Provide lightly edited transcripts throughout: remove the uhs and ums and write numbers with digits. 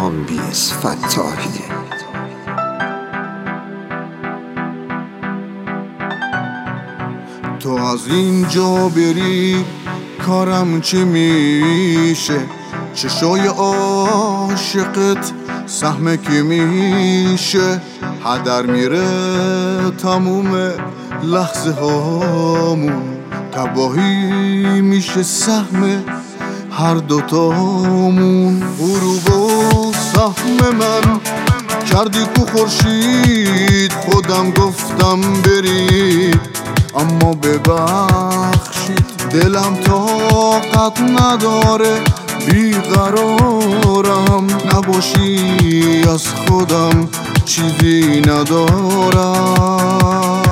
الهام بیس فتاحی. تو از اینجا بری کارم چی میشه؟ چشای عاشقت سهم کی میشه؟ هدر میره تموم لحظه هامون، تباهی میشه سهم هر دوتامون. غروب و سهم من کردی تو خورشید، خودم گفتم برید اما ببخشید. دلم طاقت نداره بیقرارم، نباشی از خودم چیزی ندارم.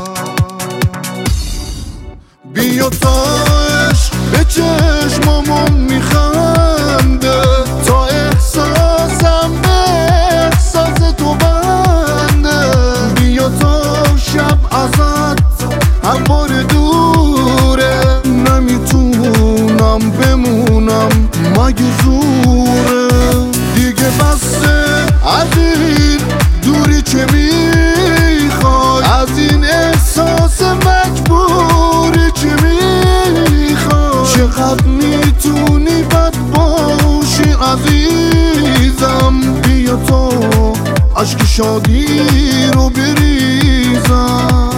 بیا تا عشق به چشمامون میخنده، تا احساسم به احساس تو بنده. بیا تا شب ازت همواره دوره، نمیتونم بمونم مگه زوره. دیگه بسته از این دوری، چه میخوای از این احساس مجبوری؟ چه میخوای؟ چقدر میتونی بد باشی عزیزم؟ بیا تا عشق شادی رو بریزم.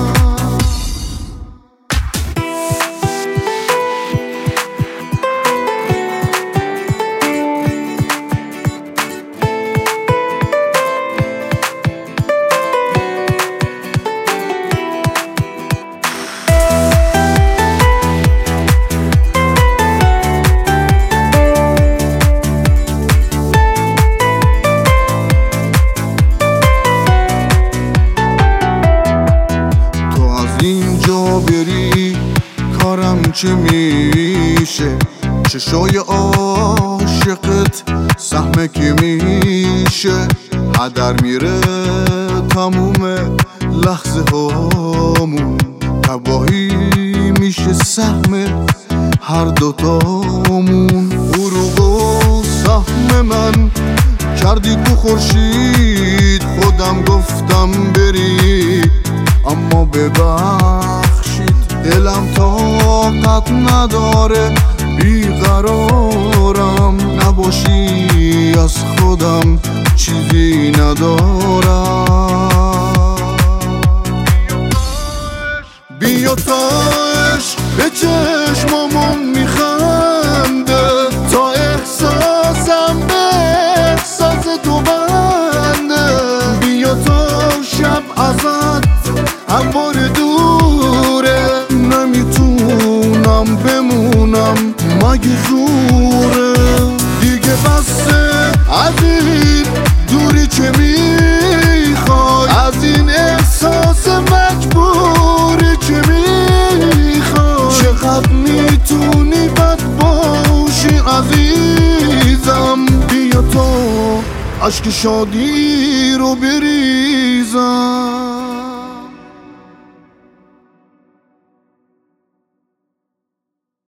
اینجا بری کارم چه میشه؟ چشای عاشقت سهم کی میشه؟ هدر میره تموم لحظه هامون، تباهی میشه سهم هر دوتامون. غروب و سهم من کردی تو خورشید، خودم گفتم بری اما ببخشید. دلم طاقت نداره بیقرارم، نباشی از خودم چیزی ندارم. بیا تا عشق به چشمامون میخنده، تا احساسم به احساس تو بنده. بیا تا شب ازت همواره دوره، نمیتونم بمونم مگه زوره. دیگه بسته از این دوری، چه میخوای از این احساس مجبوری؟ چه میخوای؟ چقدر میتونی بد باشی عزیزم؟ بیا تا عشق شادی رو بریزم.